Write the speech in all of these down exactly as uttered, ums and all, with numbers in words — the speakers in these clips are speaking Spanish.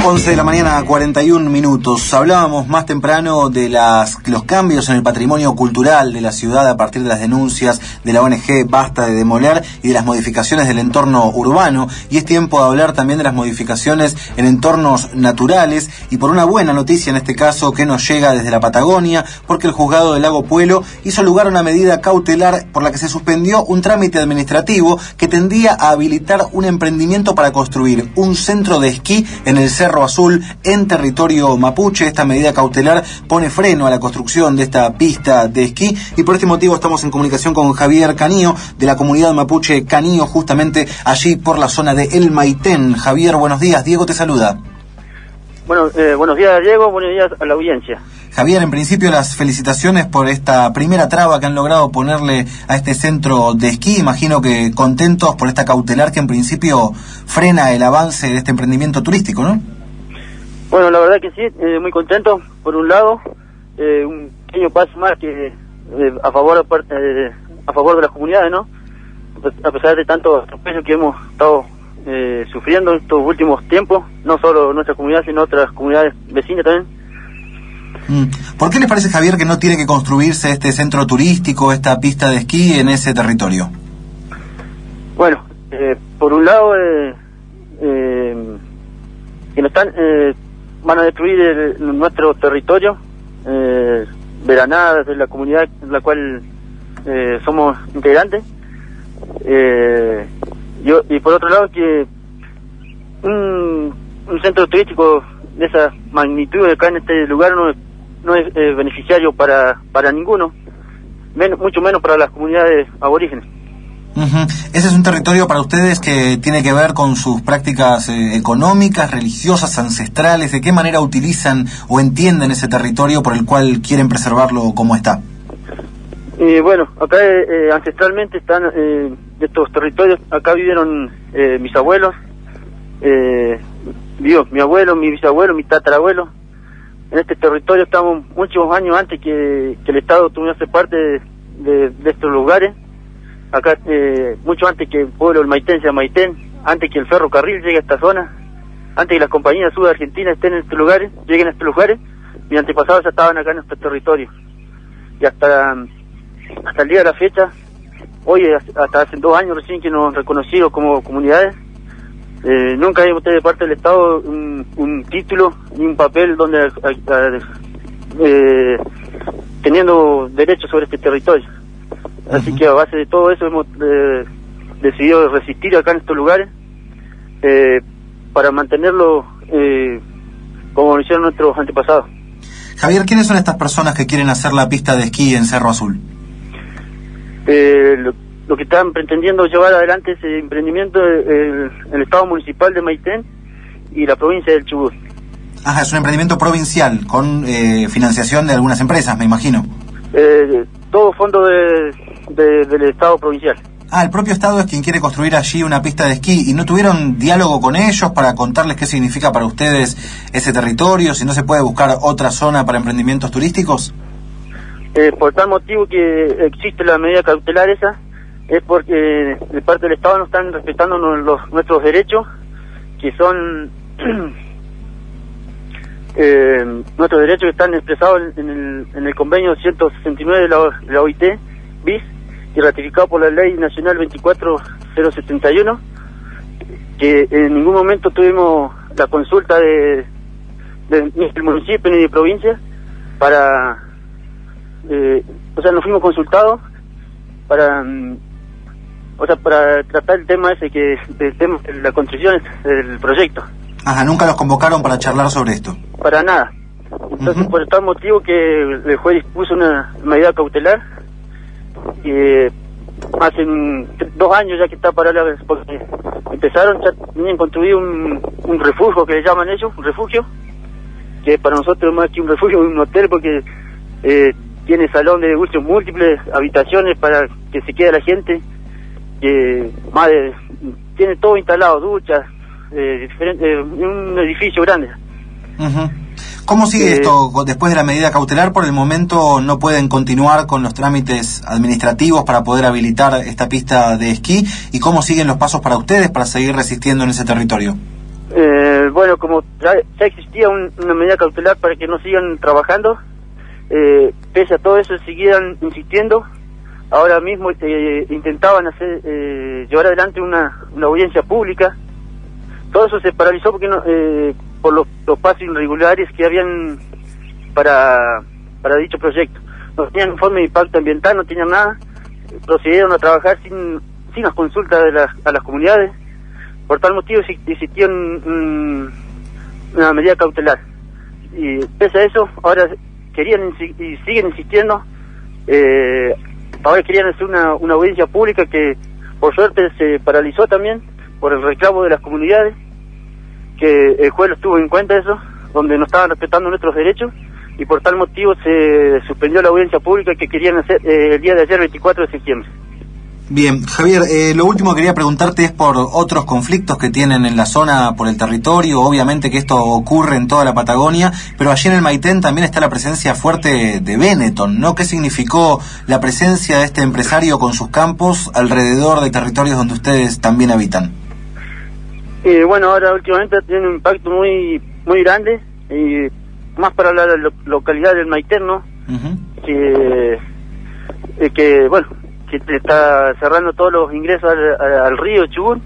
once de la mañana, cuarenta y un minutos. Hablábamos más temprano de las, los cambios en el patrimonio cultural de la ciudad a partir de las denuncias de la O N G Basta de Demoler y de las modificaciones del entorno urbano. Y es tiempo de hablar también de las modificaciones en entornos naturales y por una buena noticia en este caso que nos llega desde la Patagonia, porque el juzgado del Lago Puelo hizo lugar a una medida cautelar por la que se suspendió un trámite administrativo que tendía a habilitar un emprendimiento para construir un centro de esquí en el Cerro Azul, en territorio mapuche. Esta medida cautelar pone freno a la construcción de esta pista de esquí y por este motivo estamos en comunicación con Javier Canío, de la comunidad mapuche Canío, justamente allí por la zona de El Maitén. Javier, buenos días. Diego te saluda. Bueno, eh, buenos días, Diego. Buenos días a la audiencia. Javier, en principio las felicitaciones por esta primera traba que han logrado ponerle a este centro de esquí. Imagino que contentos por esta cautelar que en principio frena el avance de este emprendimiento turístico, ¿no? Bueno, la verdad que sí, eh, muy contento. Por un lado, eh, un pequeño paso más que eh, a favor eh, a favor de las comunidades, ¿no? A pesar de tantos atropellos que hemos estado eh, sufriendo en estos últimos tiempos, no solo nuestra comunidad, sino otras comunidades vecinas también. ¿Por qué les parece, Javier, que no tiene que construirse este centro turístico, esta pista de esquí en ese territorio? Bueno, eh, por un lado, eh, eh, que no están, eh, van a destruir el, nuestro territorio, eh, Veranada, de la comunidad en la cual eh, somos integrantes, eh, yo, y por otro lado que un, un centro turístico de esa magnitud acá en este lugar no es no es eh, beneficiario para para ninguno, menos, mucho menos para las comunidades aborígenes. Uh-huh. Ese es un territorio para ustedes que tiene que ver con sus prácticas eh, económicas, religiosas, ancestrales. ¿De qué manera utilizan o entienden ese territorio por el cual quieren preservarlo como está? Eh, bueno, acá eh, ancestralmente están eh, de estos territorios, acá vivieron eh, mis abuelos, eh, vivió mi abuelo, mi bisabuelo, mi tatarabuelo. En este territorio estamos muchos años antes que, que el Estado tuviese parte de, de, de estos lugares. Acá, eh, mucho antes que el pueblo del Maitén sea Maitén, antes que el ferrocarril llegue a esta zona, antes que las compañías sud-argentinas estén en estos lugares, lleguen a estos lugares, mis antepasados ya estaban acá en nuestro territorio. Y hasta, hasta el día de la fecha, hoy hasta hace dos años recién que nos han reconocido como comunidades, Eh, nunca hay usted de parte del Estado un, un título ni un papel donde a, a, eh, teniendo derechos sobre este territorio. Uh-huh. Así que a base de todo eso hemos eh, decidido resistir acá en estos lugares eh, para mantenerlo eh, como lo hicieron nuestros antepasados. Javier, ¿quiénes son estas personas que quieren hacer la pista de esquí en Cerro Azul? Eh, lo, Lo que están pretendiendo llevar adelante ese emprendimiento el, el Estado Municipal de Maitén y la provincia del Chubut. Ajá, es un emprendimiento provincial con eh, financiación de algunas empresas, me imagino. Eh, todo fondo de, de, del Estado provincial. Ah, el propio Estado es quien quiere construir allí una pista de esquí. ¿Y no tuvieron diálogo con ellos para contarles qué significa para ustedes ese territorio? Si no se puede buscar otra zona para emprendimientos turísticos. Eh, por tal motivo que existe la medida cautelar esa, es porque de parte del Estado no están respetando los, nuestros derechos, que son eh, nuestros derechos que están expresados en el, en el convenio ciento sesenta y nueve de la, de la O I T bis y ratificado por la ley nacional veinticuatro mil setenta y uno, que en ningún momento tuvimos la consulta de, de ni del municipio ni de provincia para eh, o sea no fuimos consultados para o sea, para tratar el tema ese que el tema de la construcción del proyecto. Ajá, nunca los convocaron para charlar sobre esto. Para nada. Entonces, uh-huh. Por tal motivo que el juez dispuso una medida cautelar, que hace un, dos años ya que está parada, porque empezaron, ya tenían construido un, un refugio que le llaman ellos, un refugio, que para nosotros más que un refugio, un hotel, porque eh, tiene salón de usos múltiples, habitaciones para que se quede la gente, que más de, tiene todo instalado, duchas, eh, diferente, eh, un edificio grande. Uh-huh. ¿Cómo sigue eh, esto después de la medida cautelar? Por el momento no pueden continuar con los trámites administrativos para poder habilitar esta pista de esquí. ¿Y cómo siguen los pasos para ustedes para seguir resistiendo en ese territorio? Eh, bueno, como ya ya, ya existía un, una medida cautelar para que no sigan trabajando. Eh, pese a todo eso seguían insistiendo. Ahora mismo eh, intentaban hacer eh, llevar adelante una, una audiencia pública. Todo eso se paralizó porque no, eh, por los, los pasos irregulares que habían para para dicho proyecto. No tenían informe de impacto ambiental, no tenían nada. Procedieron a trabajar sin sin las consultas de las, a las comunidades. Por tal motivo existía un, un, una medida cautelar. Y pese a eso, ahora querían y siguen insistiendo. Eh, ahora querían hacer una, una audiencia pública que por suerte se paralizó también por el reclamo de las comunidades, que el juez lo tuvo en cuenta eso, donde no estaban respetando nuestros derechos, y por tal motivo se suspendió la audiencia pública que querían hacer eh, el día de ayer, veinticuatro de septiembre. Bien, Javier, eh, lo último que quería preguntarte es por otros conflictos que tienen en la zona, por el territorio. Obviamente que esto ocurre en toda la Patagonia, pero allí en el Maitén también está la presencia fuerte de Benetton, ¿no? ¿Qué significó la presencia de este empresario con sus campos alrededor de territorios donde ustedes también habitan? Eh, bueno, ahora últimamente tiene un impacto muy muy grande, y más para la lo, localidad del Maitén, ¿no? Uh-huh. Que, eh, que, bueno... que está cerrando todos los ingresos al, al, al río Chubut,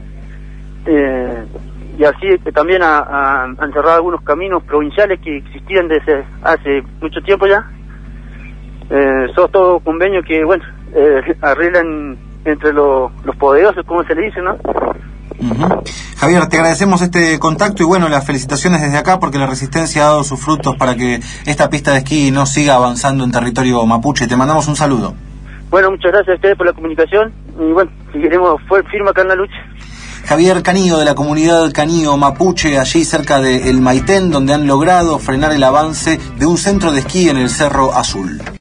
eh, y así eh, también a, a, han cerrado algunos caminos provinciales que existían desde hace mucho tiempo ya. Eh, son todos convenios que, bueno, eh, arreglan entre lo, los poderosos, como se le dice, ¿no? Uh-huh. Javier, te agradecemos este contacto y bueno, las felicitaciones desde acá porque la resistencia ha dado sus frutos para que esta pista de esquí no siga avanzando en territorio mapuche. Te mandamos un saludo. Bueno, muchas gracias a ustedes por la comunicación y bueno, seguiremos firme acá en la lucha. Javier Canío, de la comunidad Canío Mapuche, allí cerca de El Maitén, donde han logrado frenar el avance de un centro de esquí en el Cerro Azul.